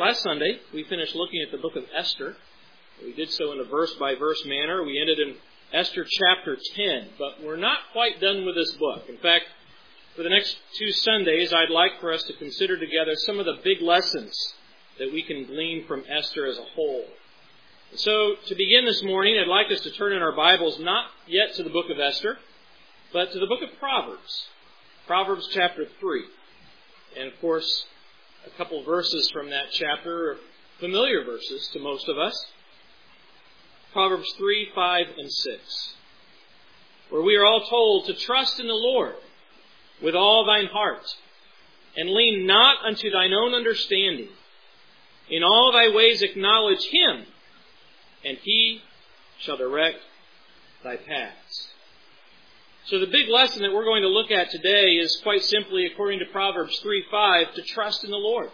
Last Sunday, we finished looking at the book of Esther. We did so in a verse-by-verse manner. We ended in Esther chapter 10, but we're not quite done with this book. In fact, for the next 2 Sundays, I'd like for us to consider together some of the big lessons that we can glean from Esther as a whole. So, to begin this morning, I'd like us to turn in our Bibles not yet to the book of Esther, but to the book of Proverbs. Proverbs chapter 3. And of course, a couple verses from that chapter are familiar verses to most of us. Proverbs 3, 5, and 6. Where we are all told to trust in the Lord with all thine heart, and lean not unto thine own understanding. In all thy ways acknowledge Him, and He shall direct thy paths. So the big lesson that we're going to look at today is quite simply, according to Proverbs 3:5, to trust in the Lord.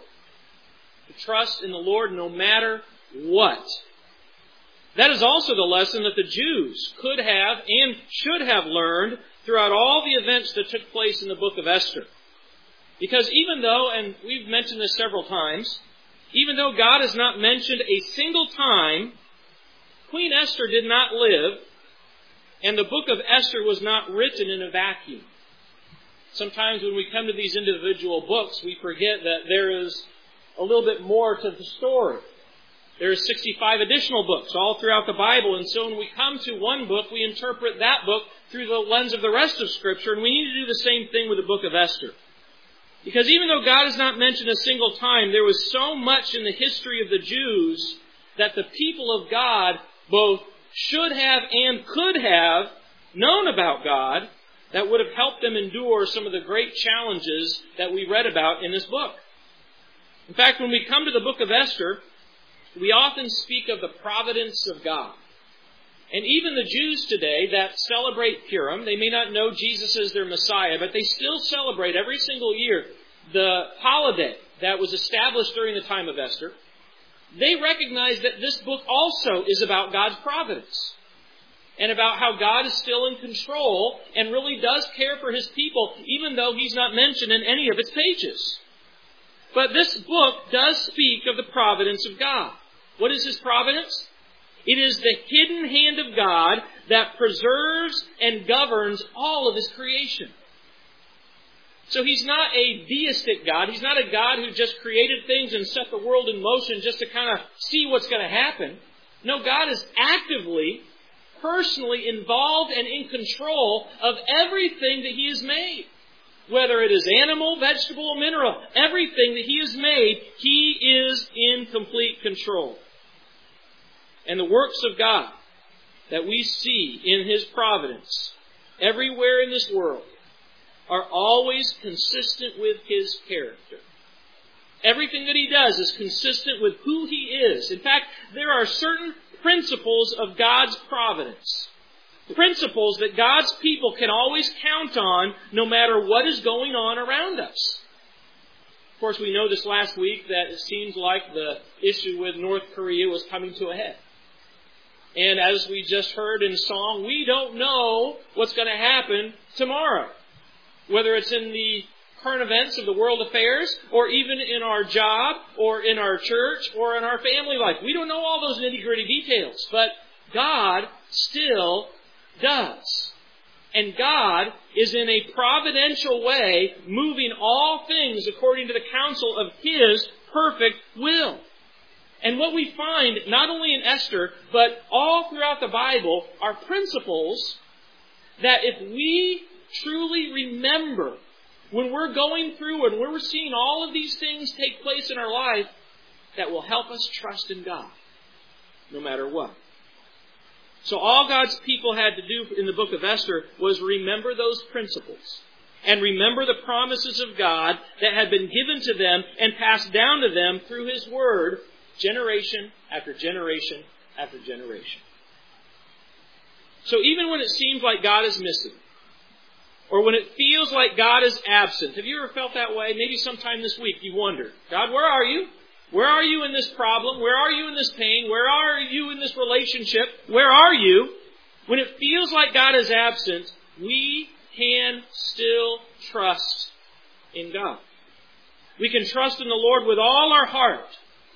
To trust in the Lord no matter what. That is also the lesson that the Jews could have and should have learned throughout all the events that took place in the book of Esther. Because even though, and we've mentioned this several times, even though God is not mentioned a single time, Queen Esther did not live, and the book of Esther was not written in a vacuum. Sometimes when we come to these individual books, we forget that there is a little bit more to the story. There are 65 additional books all throughout the Bible, and so when we come to one book, we interpret that book through the lens of the rest of Scripture, and we need to do the same thing with the book of Esther. Because even though God is not mentioned a single time, there was so much in the history of the Jews that the people of God both should have and could have known about God that would have helped them endure some of the great challenges that we read about in this book. In fact, when we come to the book of Esther, we often speak of the providence of God. And even the Jews today that celebrate Purim, they may not know Jesus as their Messiah, but they still celebrate every single year the holiday that was established during the time of Esther. They recognize that this book also is about God's providence and about how God is still in control and really does care for His people, even though He's not mentioned in any of its pages. But this book does speak of the providence of God. What is His providence? It is the hidden hand of God that preserves and governs all of His creation. So He's not a deistic God. He's not a God who just created things and set the world in motion just to kind of see what's going to happen. No, God is actively, personally involved and in control of everything that He has made. Whether it is animal, vegetable, or mineral, everything that He has made, He is in complete control. And the works of God that we see in His providence everywhere in this world are always consistent with His character. Everything that He does is consistent with who He is. In fact, there are certain principles of God's providence. Principles that God's people can always count on no matter what is going on around us. Of course, we know this last week that it seems like the issue with North Korea was coming to a head. And as we just heard in song, we don't know what's going to happen tomorrow. Whether it's in the current events of the world affairs, or even in our job, or in our church, or in our family life. We don't know all those nitty-gritty details, but God still does. And God is in a providential way moving all things according to the counsel of His perfect will. And what we find, not only in Esther, but all throughout the Bible, are principles that if we truly remember when we're going through and when we're seeing all of these things take place in our life, that will help us trust in God, no matter what. So all God's people had to do in the book of Esther was remember those principles and remember the promises of God that had been given to them and passed down to them through His Word, generation after generation after generation. So even when it seems like God is missing, or when it feels like God is absent, have you ever felt that way? Maybe sometime this week you wonder, God, where are you? Where are you in this problem? Where are you in this pain? Where are you in this relationship? Where are you? When it feels like God is absent, we can still trust in God. We can trust in the Lord with all our heart,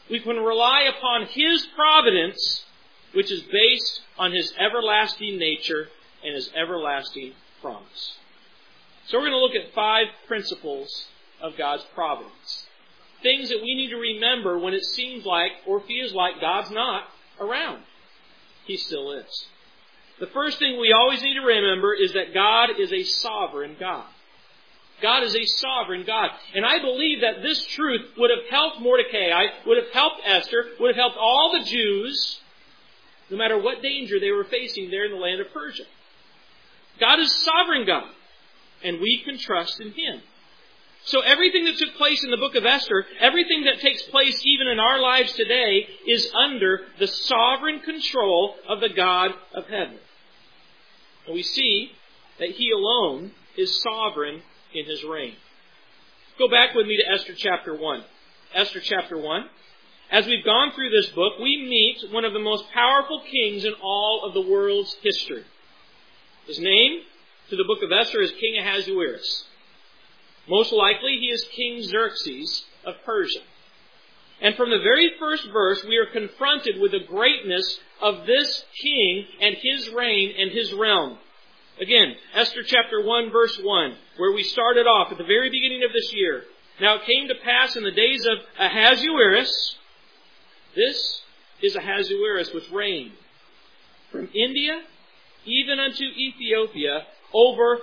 We can rely upon His providence, which is based on His everlasting nature and His everlasting promise. So we're going to look at 5 principles of God's providence. Things that we need to remember when it seems like or feels like God's not around. He still is. The first thing we always need to remember is that God is a sovereign God. God is a sovereign God. And I believe that this truth would have helped Mordecai, would have helped Esther, would have helped all the Jews, no matter what danger they were facing there in the land of Persia. God is sovereign God, and we can trust in Him. So everything that took place in the book of Esther, everything that takes place even in our lives today, is under the sovereign control of the God of heaven. And we see that He alone is sovereign in His reign. Go back with me to Esther chapter 1. Esther chapter 1. As we've gone through this book, we meet one of the most powerful kings in all of the world's history. His name to the book of Esther is King Ahasuerus. Most likely he is King Xerxes of Persia. And from the very first verse, we are confronted with the greatness of this king and his reign and his realm. Again, Esther chapter 1, verse 1, where we started off at the very beginning of this year. Now it came to pass in the days of Ahasuerus. This is Ahasuerus which reigned from India even unto Ethiopia over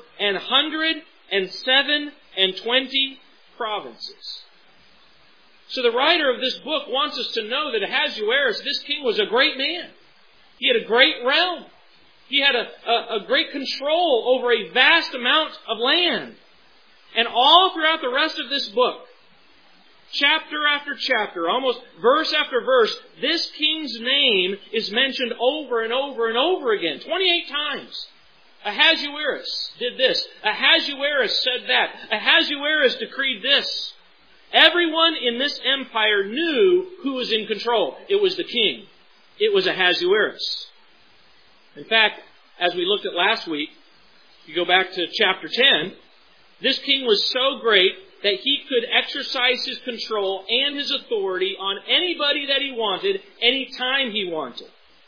127 provinces. So the writer of this book wants us to know that Ahasuerus, this king, was a great man. He had a great realm. He had a great control over a vast amount of land. And all throughout the rest of this book, chapter after chapter, almost verse after verse, this king's name is mentioned over and over and over again, 28 times. Ahasuerus did this. Ahasuerus said that. Ahasuerus decreed this. Everyone in this empire knew who was in control. It was the king. It was Ahasuerus. In fact, as we looked at last week, if you go back to chapter 10, this king was so great that he could exercise his control and his authority on anybody that he wanted, anytime he wanted.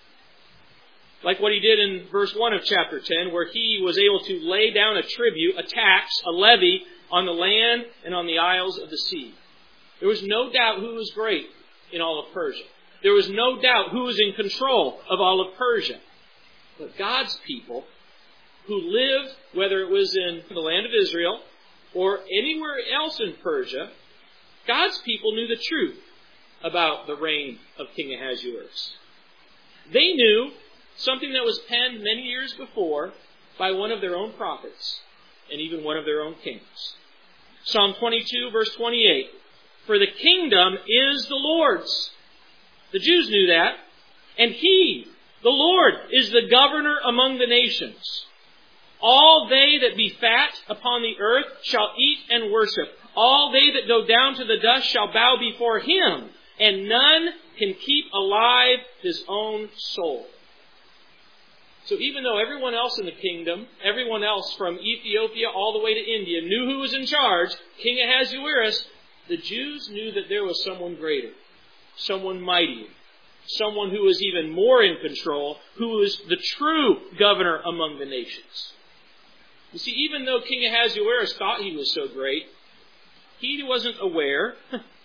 Like what he did in verse 1 of chapter 10, where he was able to lay down a tribute, a tax, a levy on the land and on the isles of the sea. There was no doubt who was great in all of Persia. There was no doubt who was in control of all of Persia. But God's people, who lived, whether it was in the land of Israel or anywhere else in Persia, God's people knew the truth about the reign of King Ahasuerus. They knew something that was penned many years before by one of their own prophets and even one of their own kings. Psalm 22, verse 28. For the kingdom is the Lord's. The Jews knew that. And He, the Lord, is the governor among the nations. All they that be fat upon the earth shall eat and worship. All they that go down to the dust shall bow before Him. And none can keep alive his own soul. So even though everyone else in the kingdom, everyone else from Ethiopia all the way to India knew who was in charge, King Ahasuerus, the Jews knew that there was someone greater, someone mightier, someone who was even more in control, who was the true governor among the nations. You see, even though King Ahasuerus thought he was so great, he wasn't aware,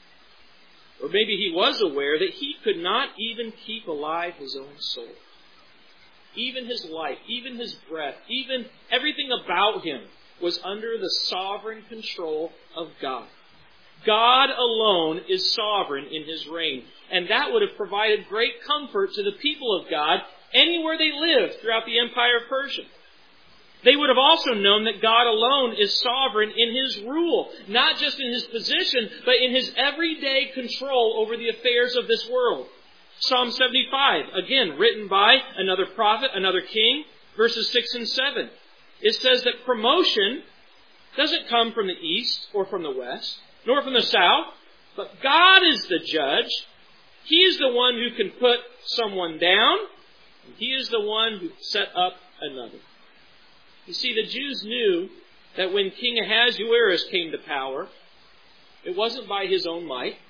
or maybe he was aware, that he could not even keep alive his own soul. Even his life, even his breath, even everything about him was under the sovereign control of God. God alone is sovereign in His reign. And that would have provided great comfort to the people of God anywhere they lived throughout the empire of Persia. They would have also known that God alone is sovereign in His rule, not just in His position, but in His everyday control over the affairs of this world. Psalm 75, again, written by another prophet, another king, verses 6 and 7. It says that promotion doesn't come from the east or from the west, nor from the south, but God is the judge. He is the one who can put someone down, and He is the one who set up another. You see, the Jews knew that when King Ahasuerus came to power, it wasn't by his own might.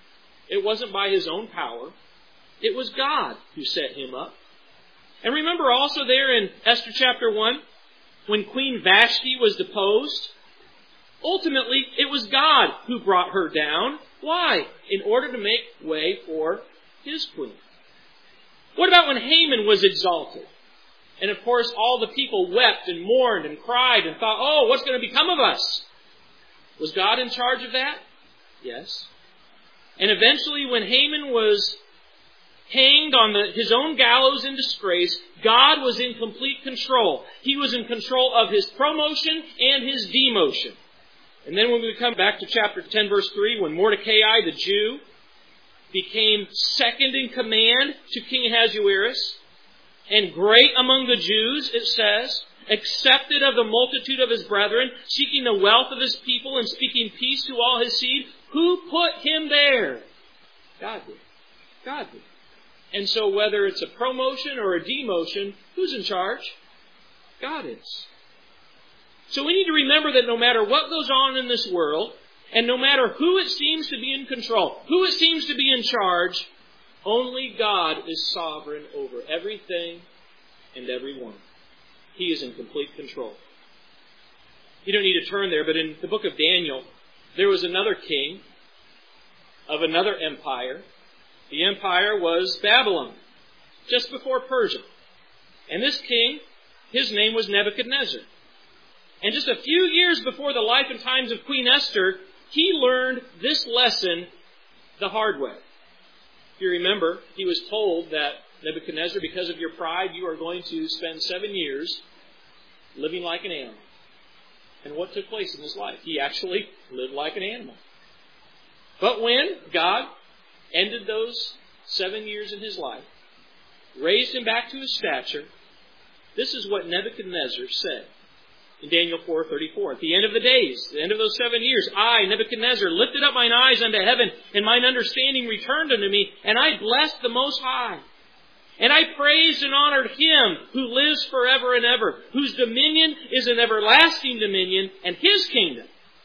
It wasn't by his own power. It was God who set him up. And remember also there in Esther chapter 1, when Queen Vashti was deposed, ultimately it was God who brought her down. Why? In order to make way for his queen. What about when Haman was exalted? And of course all the people wept and mourned and cried and thought, oh, what's going to become of us? Was God in charge of that? Yes. And eventually when Haman was hanged on his own gallows in disgrace, God was in complete control. He was in control of his promotion and his demotion. And then when we come back to chapter 10, verse 3, when Mordecai, the Jew, became second in command to King Ahasuerus, and great among the Jews, it says, accepted of the multitude of his brethren, seeking the wealth of his people and speaking peace to all his seed, who put him there? God did. God did. And so whether it's a promotion or a demotion, who's in charge? God is. So we need to remember that no matter what goes on in this world, and no matter who it seems to be in control, who it seems to be in charge, only God is sovereign over everything and everyone. He is in complete control. You don't need to turn there, but in the book of Daniel, there was another king of another empire. The empire was Babylon, just before Persia. And this king, his name was Nebuchadnezzar. And just a few years before the life and times of Queen Esther, he learned this lesson the hard way. If you remember, he was told that, Nebuchadnezzar, because of your pride, you are going to spend 7 years living like an animal. And what took place in his life? He actually lived like an animal. But when God ended those 7 years in his life, raised him back to his stature, this is what Nebuchadnezzar said in Daniel 4:34. At the end of the days, the end of those 7 years, I, Nebuchadnezzar, lifted up mine eyes unto heaven, and mine understanding returned unto me, and I blessed the Most High. And I praised and honored him who lives forever and ever, whose dominion is an everlasting dominion, and his kingdom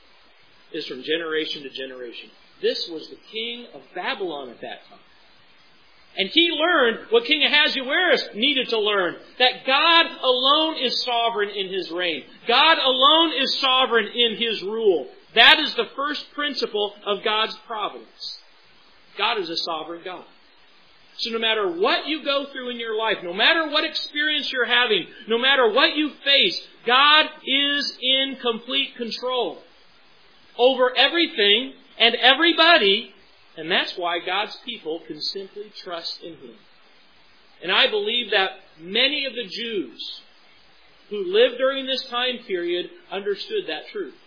is from generation to generation. This was the king of Babylon at that time. And he learned what King Ahasuerus needed to learn, that God alone is sovereign in his reign. God alone is sovereign in his rule. That is the first principle of God's providence. God is a sovereign God. So no matter what you go through in your life, no matter what experience you're having, no matter what you face, God is in complete control over everything and everybody. And that's why God's people can simply trust in him. And I believe that many of the Jews who lived during this time period understood that truth.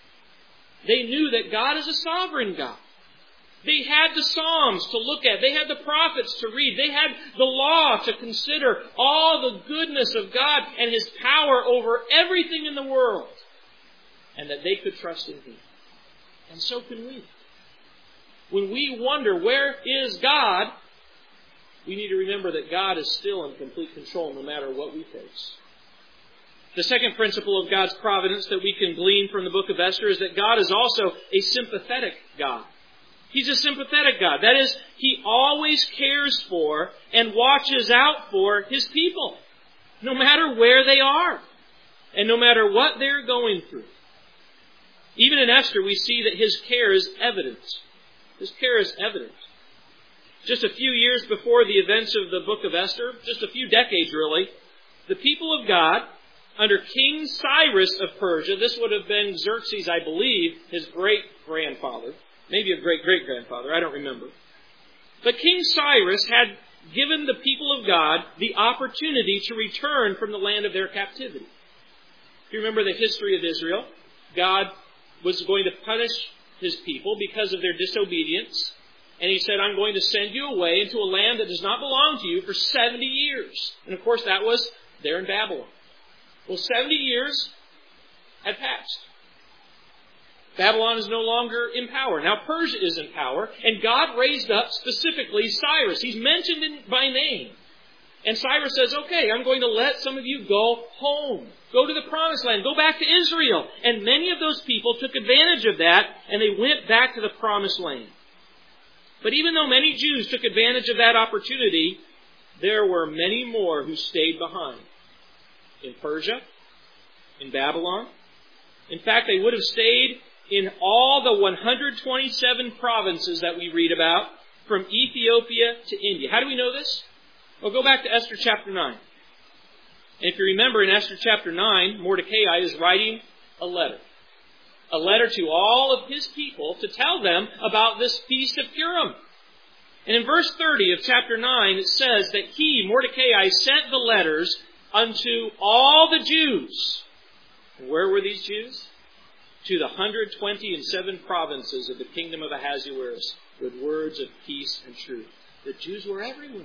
They knew that God is a sovereign God. They had the Psalms to look at. They had the prophets to read. They had the law to consider all the goodness of God and his power over everything in the world. And that they could trust in him. And so can we. When we wonder, where is God? We need to remember that God is still in complete control no matter what we face. The second principle of God's providence that we can glean from the book of Esther is that God is also a sympathetic God. He's a sympathetic God. That is, he always cares for and watches out for his people, no matter where they are and no matter what they're going through. Even in Esther, we see that his care is evident. His care is evident. Just a few years before the events of the book of Esther, just a few decades really, the people of God, under King Cyrus of Persia, this would have been Xerxes, I believe, his great-grandfather, maybe a great-great-grandfather, I don't remember. But King Cyrus had given the people of God the opportunity to return from the land of their captivity. If you remember the history of Israel, God was going to punish his people because of their disobedience. And he said, I'm going to send you away into a land that does not belong to you for 70 years. And of course that was there in Babylon. Well, 70 years had passed. Babylon is no longer in power. Now Persia is in power. And God raised up specifically Cyrus. He's mentioned by name. And Cyrus says, okay, I'm going to let some of you go home. Go to the promised land. Go back to Israel. And many of those people took advantage of that and they went back to the promised land. But even though many Jews took advantage of that opportunity, there were many more who stayed behind. In Persia, in Babylon. In fact, they would have stayed in all the 127 provinces that we read about, from Ethiopia to India. How do we know this? Well, go back to Esther chapter 9. And if you remember, in Esther chapter 9, Mordecai is writing a letter. A letter to all of his people to tell them about this feast of Purim. And in verse 30 of chapter 9, it says that he, Mordecai, sent the letters unto all the Jews. Where were these Jews? To the 127 provinces of the kingdom of Ahasuerus, with words of peace and truth. The Jews were everywhere.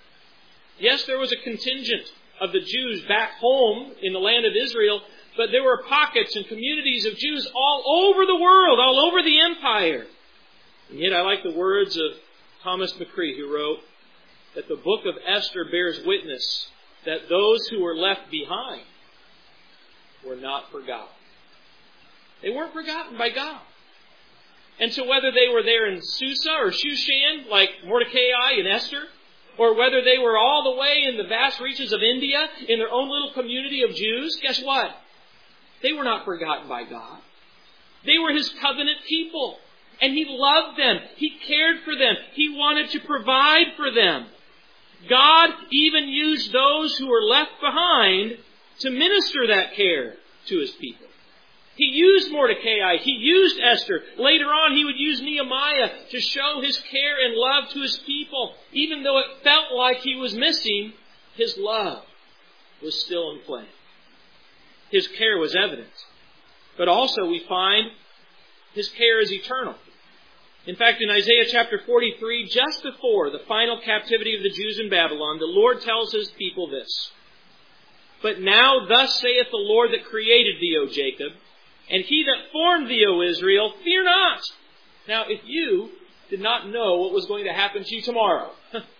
Yes, there was a contingent of the Jews back home in the land of Israel, but there were pockets and communities of Jews all over the world, all over the empire. And yet I like the words of Thomas McCree, who wrote that the book of Esther bears witness that those who were left behind were not forgotten. They weren't forgotten by God. And so whether they were there in Susa or Shushan, like Mordecai and Esther, or whether they were all the way in the vast reaches of India, in their own little community of Jews, guess what? They were not forgotten by God. They were His covenant people. And He loved them. He cared for them. He wanted to provide for them. God even used those who were left behind to minister that care to His people. He used Mordecai. He used Esther. Later on, He would use Nehemiah to show His care and love to His people. Even though it felt like He was missing, His love was still in play. His care was evident. But also we find His care is eternal. In fact, in Isaiah chapter 43, just before the final captivity of the Jews in Babylon, the Lord tells His people this. But now thus saith the Lord that created thee, O Jacob, and He that formed thee, O Israel, fear not. Now, if you did not know what was going to happen to you tomorrow,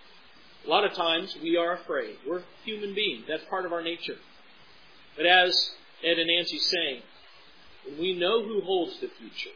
a lot of times we are afraid. We're human beings. That's part of our nature. But as Ed and Nancy sang, when we know who holds the future,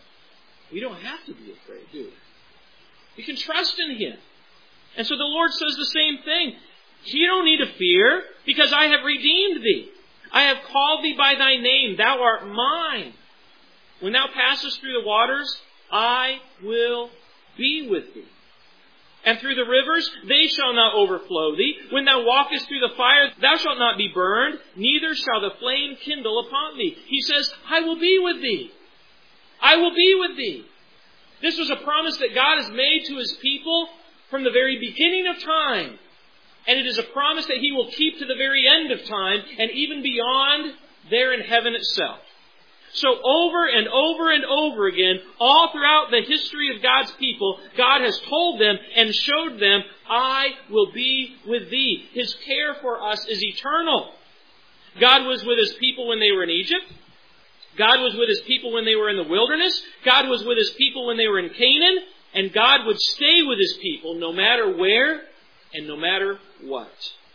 we don't have to be afraid, do we? We can trust in Him. And so the Lord says the same thing. You don't need to fear, because I have redeemed thee. I have called thee by thy name. Thou art mine. When thou passest through the waters, I will be with thee. And through the rivers, they shall not overflow thee. When thou walkest through the fire, thou shalt not be burned, neither shall the flame kindle upon thee. He says, I will be with thee. I will be with thee. This was a promise that God has made to His people from the very beginning of time. And it is a promise that He will keep to the very end of time and even beyond there in heaven itself. So over and over and over again, all throughout the history of God's people, God has told them and showed them, I will be with thee. His care for us is eternal. God was with His people when they were in Egypt. God was with His people when they were in the wilderness. God was with His people when they were in Canaan. And God would stay with His people no matter where and no matter what.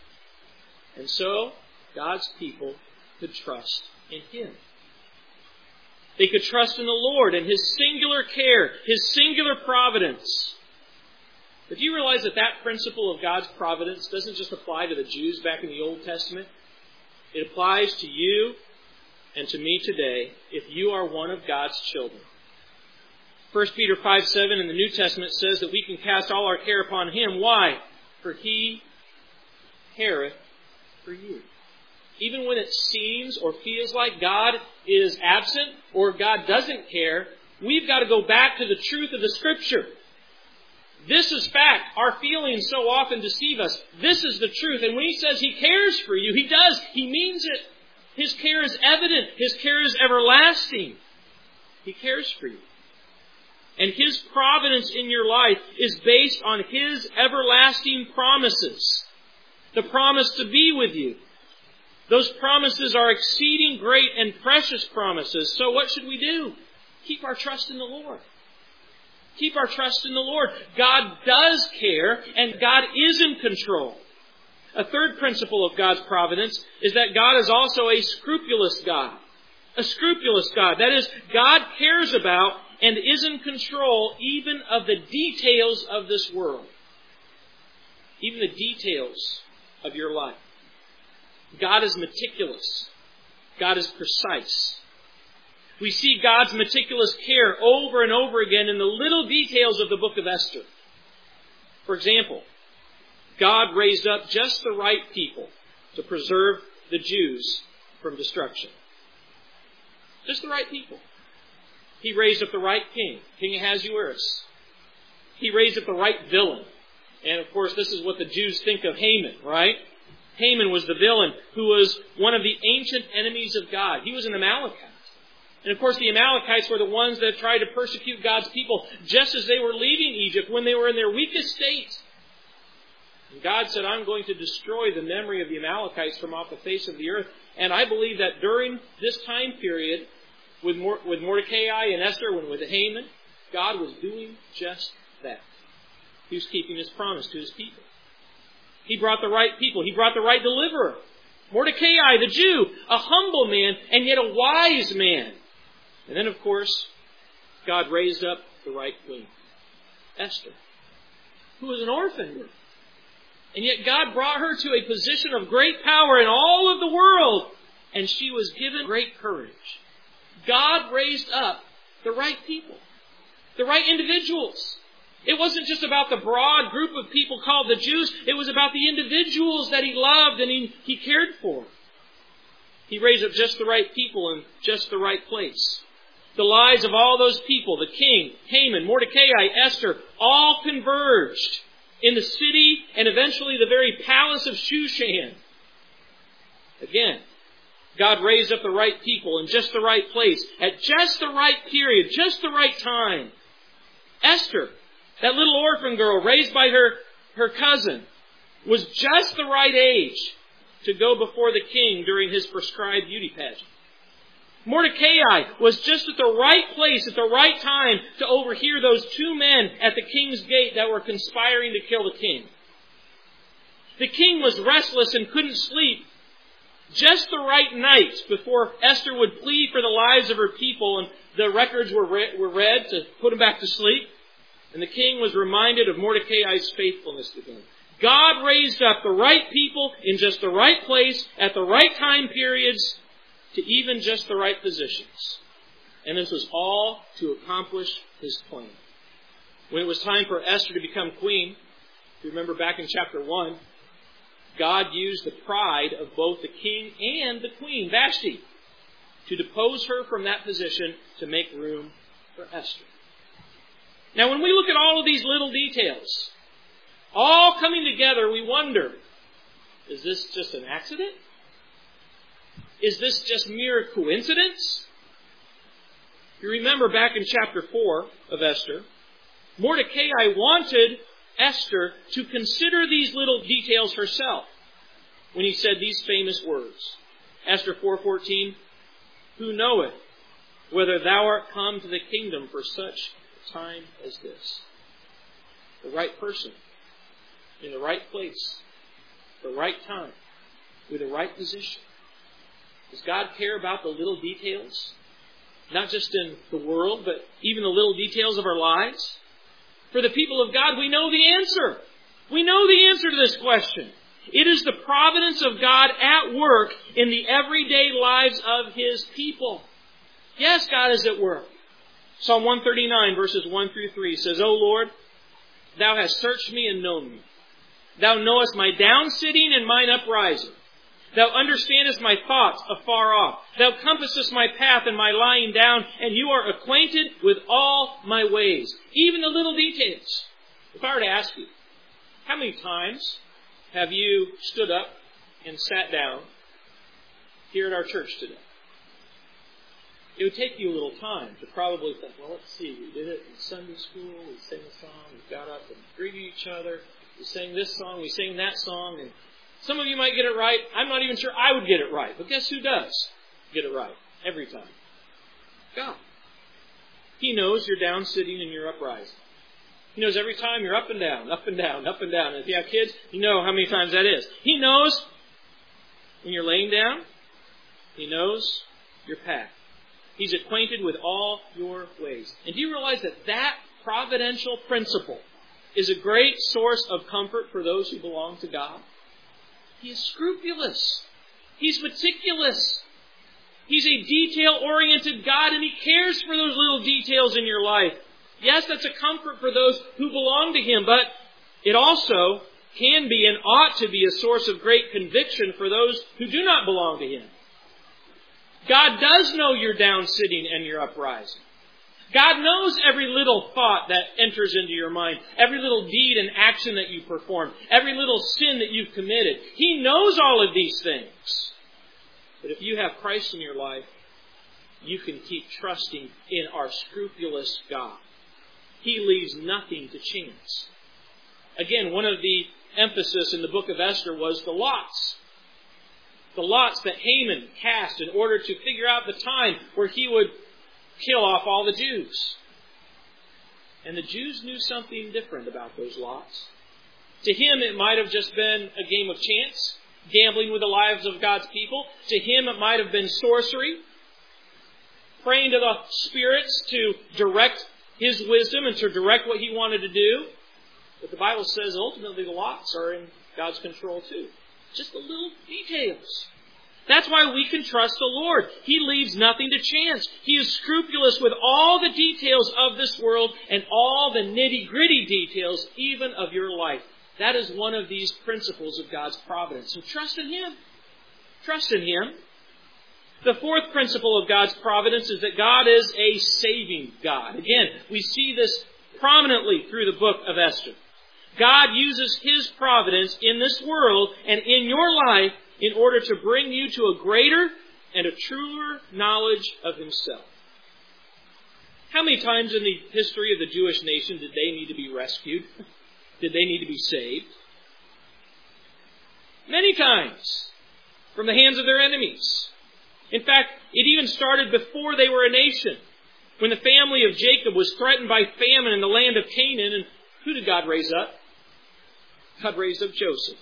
And so, God's people could trust in Him. They could trust in the Lord and His singular care, His singular providence. But do you realize that that principle of God's providence doesn't just apply to the Jews back in the Old Testament? It applies to you and to me today if you are one of God's children. 1 Peter 5:7 in the New Testament says that we can cast all our care upon Him. Why? For He careth for you. Even when it seems or feels like God is absent or God doesn't care, we've got to go back to the truth of the Scripture. This is fact. Our feelings so often deceive us. This is the truth. And when He says He cares for you, He does. He means it. His care is evident. His care is everlasting. He cares for you. And His providence in your life is based on His everlasting promises. The promise to be with you. Those promises are exceeding great and precious promises. So what should we do? Keep our trust in the Lord. Keep our trust in the Lord. God does care, and God is in control. A third principle of God's providence is that God is also a scrupulous God. A scrupulous God. That is, God cares about and is in control even of the details of this world. Even the details of your life. God is meticulous. God is precise. We see God's meticulous care over and over again in the little details of the book of Esther. For example, God raised up just the right people to preserve the Jews from destruction. Just the right people. He raised up the right king, King Ahasuerus. He raised up the right villain. And of course, this is what the Jews think of Haman, right? Haman was the villain who was one of the ancient enemies of God. He was an Amalekite. And of course, the Amalekites were the ones that tried to persecute God's people just as they were leaving Egypt when they were in their weakest state. And God said, I'm going to destroy the memory of the Amalekites from off the face of the earth. And I believe that during this time period, with Mordecai and Esther, with Haman, God was doing just that. He was keeping His promise to His people. He brought the right people. He brought the right deliverer. Mordecai, the Jew, a humble man and yet a wise man. And then, of course, God raised up the right queen, Esther, who was an orphan. And yet God brought her to a position of great power in all of the world. And she was given great courage. God raised up the right people, the right individuals. It wasn't just about the broad group of people called the Jews. It was about the individuals that He loved and He cared for. He raised up just the right people in just the right place. The lives of all those people, the king, Haman, Mordecai, Esther, all converged in the city and eventually the very palace of Shushan. Again, God raised up the right people in just the right place, at just the right period, just the right time. Esther, that little orphan girl raised by her cousin, was just the right age to go before the king during his prescribed beauty pageant. Mordecai was just at the right place at the right time to overhear those two men at the king's gate that were conspiring to kill the king. The king was restless and couldn't sleep just the right night before Esther would plead for the lives of her people, and the records were read to put him back to sleep. And the king was reminded of Mordecai's faithfulness to him. God raised up the right people in just the right place at the right time periods to even just the right positions. And this was all to accomplish His plan. When it was time for Esther to become queen, if you remember back in chapter 1, God used the pride of both the king and the queen, Vashti, to depose her from that position to make room for Esther. Now, when we look at all of these little details, all coming together, we wonder, is this just an accident? Is this just mere coincidence? If you remember back in chapter 4 of Esther, Mordecai wanted Esther to consider these little details herself when he said these famous words. Esther 4:14, who knoweth whether thou art come to the kingdom for such a time as this? The right person, in the right place, the right time, with the right position. Does God care about the little details? Not just in the world, but even the little details of our lives? For the people of God, we know the answer. We know the answer to this question. It is the providence of God at work in the everyday lives of His people. Yes, God is at work. Psalm 139 verses 1 through 3 says, O Lord, Thou hast searched me and known me. Thou knowest my down sitting and mine uprising. Thou understandest my thoughts afar off. Thou compassest my path and my lying down, and you are acquainted with all my ways. Even the little details. If I were to ask you, how many times have you stood up and sat down here at our church today? It would take you a little time to probably think, well, let's see, we did it in Sunday school, we sang a song, we got up and greeted each other, we sang this song, we sang that song, and some of you might get it right. I'm not even sure I would get it right. But guess who does get it right every time? God. He knows you're down sitting and you're uprising. He knows every time you're up and down, up and down, up and down. And if you have kids, you know how many times that is. He knows when you're laying down. He knows your path. He's acquainted with all your ways. And do you realize that that providential principle is a great source of comfort for those who belong to God? He is scrupulous. He's meticulous. He's a detail-oriented God, and He cares for those little details in your life. Yes, that's a comfort for those who belong to Him, but it also can be and ought to be a source of great conviction for those who do not belong to Him. God does know your down sitting and your uprising. God knows every little thought that enters into your mind, every little deed and action that you perform, every little sin that you've committed. He knows all of these things. But if you have Christ in your life, you can keep trusting in our scrupulous God. He leaves nothing to chance. Again, one of the emphasis in the book of Esther was the lots. The lots that Haman cast in order to figure out the time where he would kill off all the Jews. And the Jews knew something different about those lots. To him, it might have just been a game of chance, gambling with the lives of God's people. To him, it might have been sorcery, praying to the spirits to direct his wisdom and to direct what he wanted to do. But the Bible says ultimately the lots are in God's control too. Just the little details. That's why we can trust the Lord. He leaves nothing to chance. He is scrupulous with all the details of this world and all the nitty-gritty details even of your life. That is one of these principles of God's providence. So trust in Him. Trust in Him. The fourth principle of God's providence is that God is a saving God. Again, we see this prominently through the book of Esther. God uses His providence in this world and in your life in order to bring you to a greater and a truer knowledge of Himself. How many times in the history of the Jewish nation did they need to be rescued? Did they need to be saved? Many times. From the hands of their enemies. In fact, it even started before they were a nation. When the family of Jacob was threatened by famine in the land of Canaan, and who did God raise up? God raised up Joseph.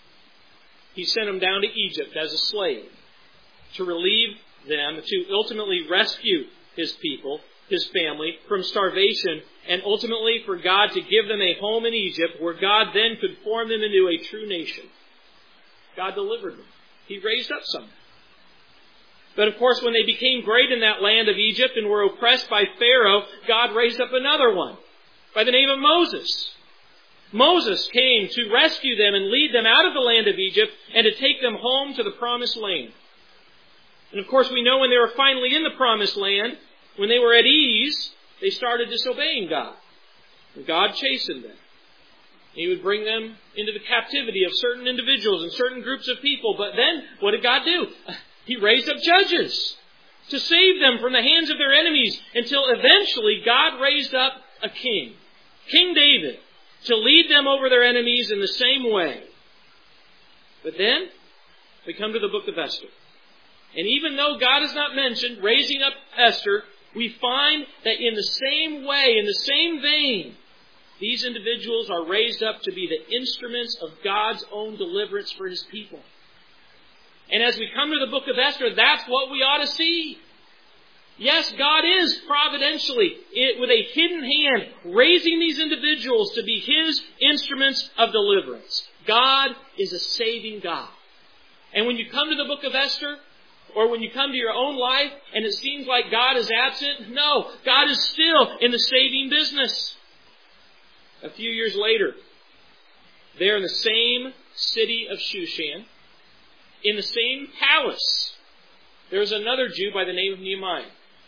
He sent him down to Egypt as a slave to relieve them, to ultimately rescue his people, his family, from starvation, and ultimately for God to give them a home in Egypt where God then could form them into a true nation. God delivered them. He raised up some. But of course, when they became great in that land of Egypt and were oppressed by Pharaoh, God raised up another one by the name of Moses. Moses came to rescue them and lead them out of the land of Egypt and to take them home to the promised land. And of course, we know when they were finally in the promised land, when they were at ease, they started disobeying God. And God chastened them. He would bring them into the captivity of certain individuals and certain groups of people. But then, what did God do? He raised up judges to save them from the hands of their enemies until eventually God raised up a king, King David, to lead them over their enemies in the same way. But then, we come to the book of Esther. And even though God is not mentioned raising up Esther, we find that in the same way, in the same vein, these individuals are raised up to be the instruments of God's own deliverance for His people. And as we come to the book of Esther, that's what we ought to see. Yes, God is providentially, with a hidden hand, raising these individuals to be His instruments of deliverance. God is a saving God. And when you come to the book of Esther, or when you come to your own life and it seems like God is absent, no, God is still in the saving business. A few years later, there in the same city of Shushan, in the same palace, there was another Jew by the name of Nehemiah.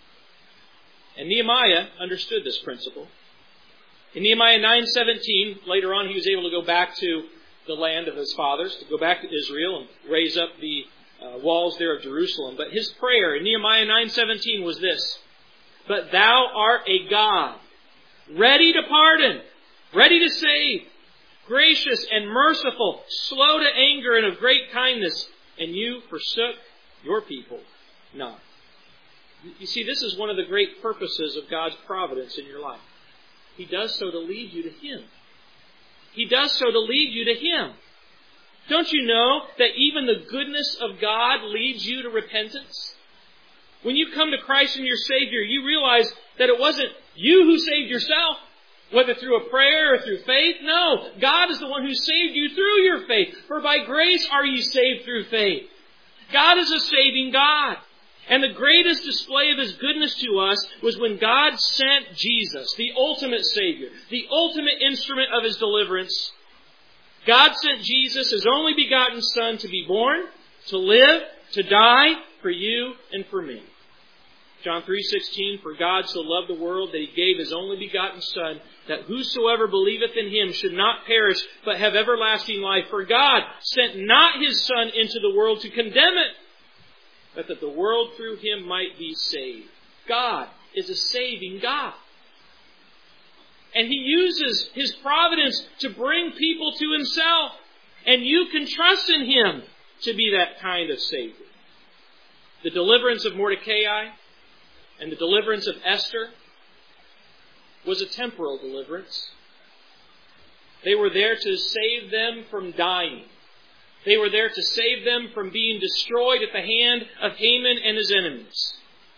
And Nehemiah understood this principle. In Nehemiah 9:17, later on he was able to go back to the land of his fathers, to go back to Israel and raise up the walls there of Jerusalem. But his prayer in Nehemiah 9:17 was this: "But thou art a God, ready to pardon, ready to save, gracious and merciful, slow to anger and of great kindness, and you forsook your people not." You see, this is one of the great purposes of God's providence in your life. He does so to lead you to Him. He does so to lead you to Him. Don't you know that even the goodness of God leads you to repentance? When you come to Christ and your Savior, you realize that it wasn't you who saved yourself, whether through a prayer or through faith. No, God is the one who saved you through your faith. For by grace are ye saved through faith. God is a saving God. And the greatest display of His goodness to us was when God sent Jesus, the ultimate Savior, the ultimate instrument of His deliverance. God sent Jesus, His only begotten Son, to be born, to live, to die for you and for me. John 3:16, for God so loved the world that He gave His only begotten Son, that whosoever believeth in Him should not perish, but have everlasting life. For God sent not His Son into the world to condemn it, but that the world through Him might be saved. God is a saving God. And He uses His providence to bring people to Himself. And you can trust in Him to be that kind of Savior. The deliverance of Mordecai and the deliverance of Esther was a temporal deliverance. They were there to save them from dying. They were there to save them from being destroyed at the hand of Haman and his enemies.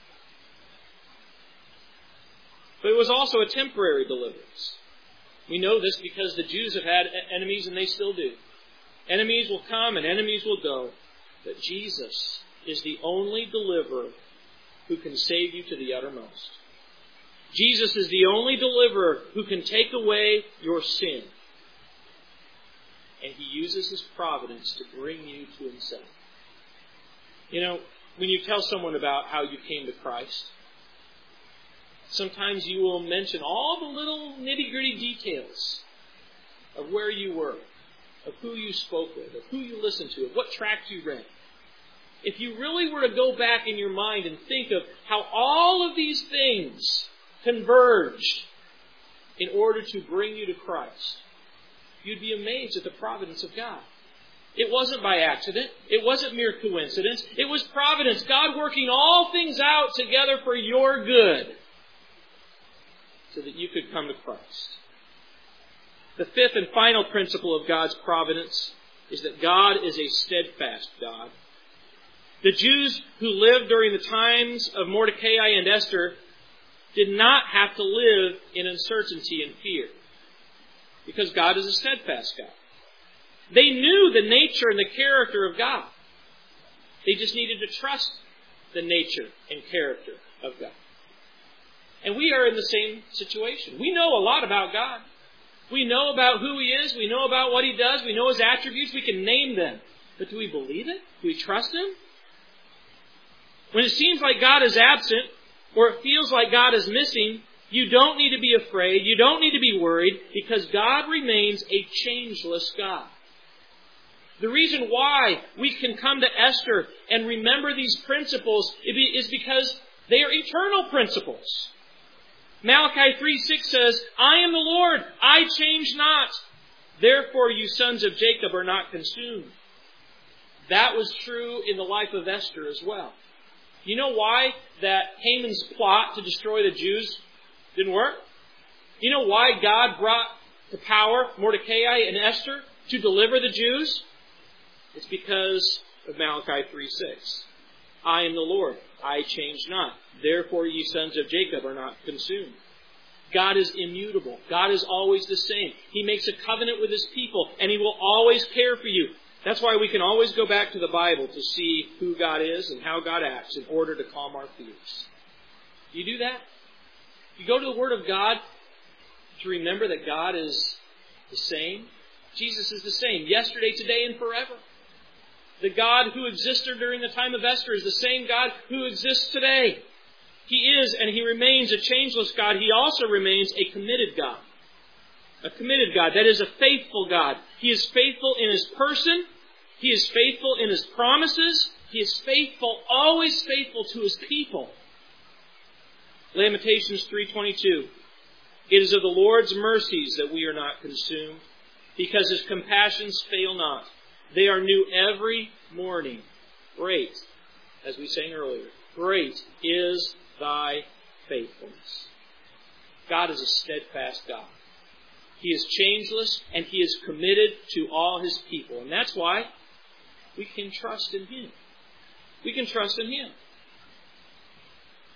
But it was also a temporary deliverance. We know this because the Jews have had enemies and they still do. Enemies will come and enemies will go. But Jesus is the only deliverer who can save you to the uttermost. Jesus is the only deliverer who can take away your sin. And He uses His providence to bring you to Himself. You know, when you tell someone about how you came to Christ, sometimes you will mention all the little nitty-gritty details of where you were, of who you spoke with, of who you listened to, of what tracts you read. If you really were to go back in your mind and think of how all of these things converged in order to bring you to Christ, you'd be amazed at the providence of God. It wasn't by accident. It wasn't mere coincidence. It was providence. God working all things out together for your good so that you could come to Christ. The fifth and final principle of God's providence is that God is a steadfast God. The Jews who lived during the times of Mordecai and Esther did not have to live in uncertainty and fear, because God is a steadfast God. They knew the nature and the character of God. They just needed to trust the nature and character of God. And we are in the same situation. We know a lot about God. We know about who He is. We know about what He does. We know His attributes. We can name them. But do we believe it? Do we trust Him? When it seems like God is absent, or it feels like God is missing, you don't need to be afraid. You don't need to be worried, because God remains a changeless God. The reason why we can come to Esther and remember these principles is because they are eternal principles. Malachi 3:6 says, I am the Lord, I change not. Therefore you sons of Jacob are not consumed. That was true in the life of Esther as well. You know why that Haman's plot to destroy the Jews didn't work? You know why God brought to power Mordecai and Esther to deliver the Jews? It's because of Malachi 3:6. I am the Lord, I change not. Therefore ye sons of Jacob are not consumed. God is immutable. God is always the same. He makes a covenant with His people, and He will always care for you. That's why we can always go back to the Bible to see who God is and how God acts in order to calm our fears. Do you do that? You go to the Word of God to remember that God is the same. Jesus is the same, yesterday, today, and forever. The God who existed during the time of Esther is the same God who exists today. He is and He remains a changeless God. He also remains a committed God. A committed God. That is a faithful God. He is faithful in His person. He is faithful in His promises. He is faithful, always faithful to His people. Lamentations 3:22. It is of the Lord's mercies that we are not consumed, because His compassions fail not. They are new every morning. Great, as we sang earlier, great is Thy faithfulness. God is a steadfast God. He is changeless, and He is committed to all His people. And that's why we can trust in Him. We can trust in Him.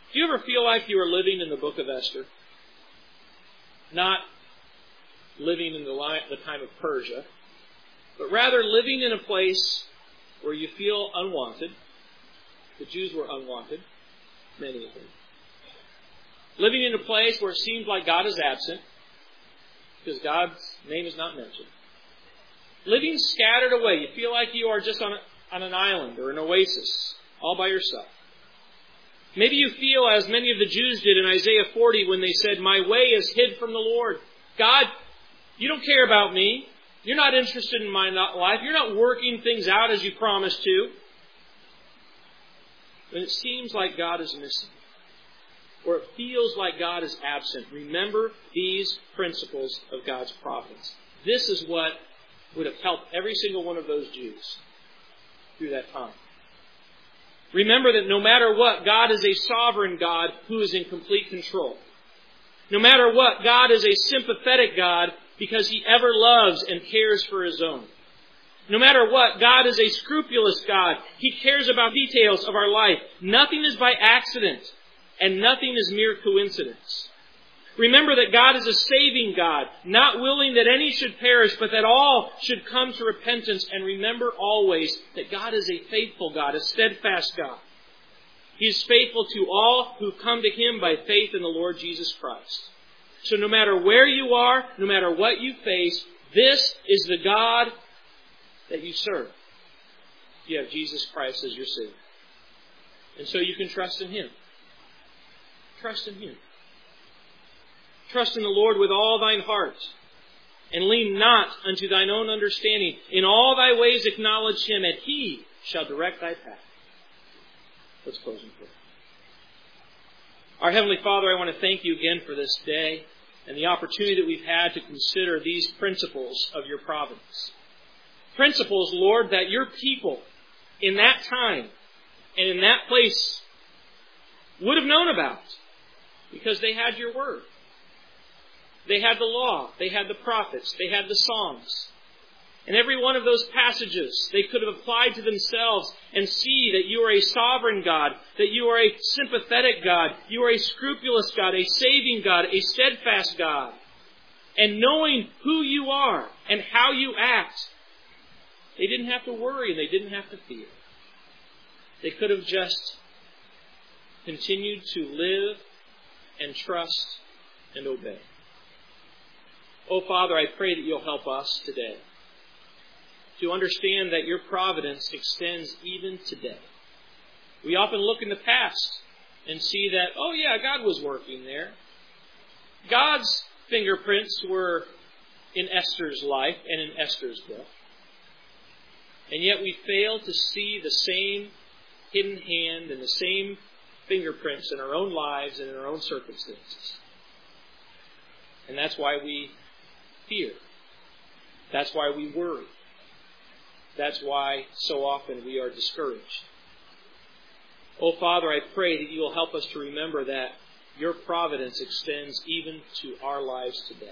Do you ever feel like you are living in the book of Esther? Not living in the time of Persia, but rather living in a place where you feel unwanted. The Jews were unwanted, many of them. Living in a place where it seems like God is absent, because God's name is not mentioned. Living scattered away. You feel like you are just on an island or an oasis, all by yourself. Maybe you feel as many of the Jews did in Isaiah 40 when they said, "My way is hid from the Lord." God, you don't care about me. You're not interested in my life. You're not working things out as you promised to. When it seems like God is missing, or it feels like God is absent, remember these principles of God's providence. This is what would have helped every single one of those Jews through that time. Remember that no matter what, God is a sovereign God who is in complete control. No matter what, God is a sympathetic God because He ever loves and cares for His own. No matter what, God is a scrupulous God. He cares about details of our life. Nothing is by accident, and nothing is mere coincidence. Remember that God is a saving God, not willing that any should perish, but that all should come to repentance. And remember always that God is a faithful God, a steadfast God. He is faithful to all who come to Him by faith in the Lord Jesus Christ. So no matter where you are, no matter what you face, this is the God that you serve. You have Jesus Christ as your Savior. And so you can trust in Him. Trust in Him. Trust in the Lord with all thine heart, and lean not unto thine own understanding. In all thy ways acknowledge Him, and He shall direct thy path. Let's close in prayer. Our Heavenly Father, I want to thank You again for this day and the opportunity that we've had to consider these principles of Your providence. Principles, Lord, that Your people in that time and in that place would have known about because they had Your Word. They had the law. They had the prophets. They had the Psalms. And every one of those passages they could have applied to themselves and see that You are a sovereign God, that You are a sympathetic God, You are a scrupulous God, a saving God, a steadfast God. And knowing who You are and how You act, they didn't have to worry and they didn't have to fear. They could have just continued to live and trust and obey. Oh, Father, I pray that You'll help us today to understand that Your providence extends even today. We often look in the past and see that, oh yeah, God was working there. God's fingerprints were in Esther's life and in Esther's book. And yet we fail to see the same hidden hand and the same fingerprints in our own lives and in our own circumstances. And that's why we fear. That's why we worry. That's why so often we are discouraged. Oh, Father, I pray that You will help us to remember that Your providence extends even to our lives today.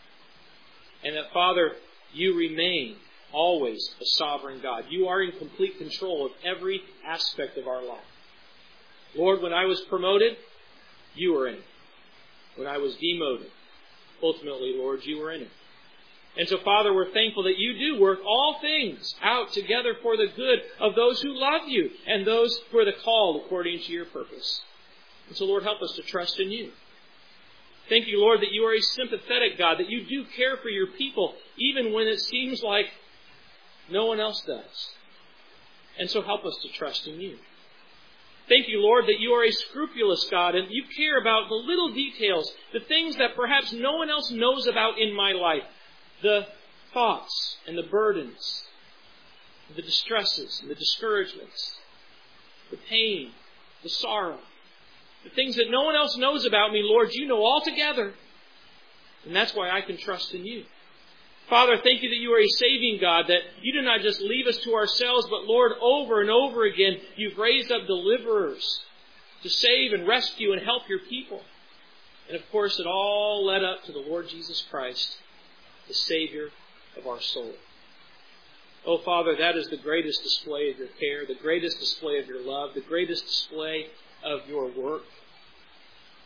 And that, Father, You remain always a sovereign God. You are in complete control of every aspect of our life. Lord, when I was promoted, You were in it. When I was demoted, ultimately, Lord, You were in it. And so, Father, we're thankful that You do work all things out together for the good of those who love You and those who are the called according to Your purpose. And so, Lord, help us to trust in You. Thank You, Lord, that You are a sympathetic God, that You do care for Your people, even when it seems like no one else does. And so help us to trust in You. Thank You, Lord, that You are a scrupulous God and You care about the little details, the things that perhaps no one else knows about in my life. The thoughts and the burdens, the distresses and the discouragements, the pain, the sorrow, the things that no one else knows about me, Lord, You know altogether. And that's why I can trust in You. Father, thank You that You are a saving God, that You do not just leave us to ourselves, but Lord, over and over again, You've raised up deliverers to save and rescue and help Your people. And of course, it all led up to the Lord Jesus Christ, the Savior of our soul. Oh, Father, that is the greatest display of Your care, the greatest display of Your love, the greatest display of Your work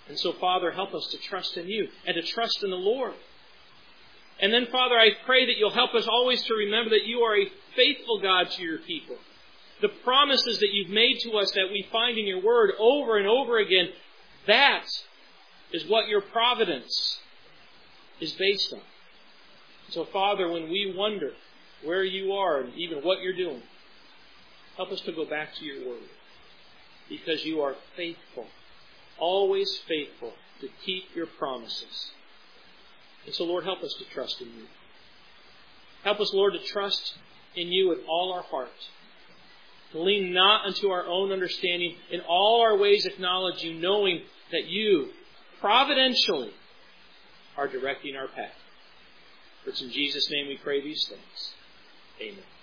And so, Father, help us to trust in you and to trust in the Lord. And then, Father, I pray that you'll help us always to remember that you are a faithful God to your people. The promises that you've made to us that we find in your word over and over again, that is what your providence is based on. So, Father, when we wonder where you are and even what you're doing, help us to go back to your word. Because you are faithful, always faithful to keep your promises. And so, Lord, help us to trust in you. Help us, Lord, to trust in you with all our heart. To lean not unto our own understanding. In all our ways acknowledge you, knowing that you, providentially, are directing our path. For it's in Jesus' name we pray these things. Amen.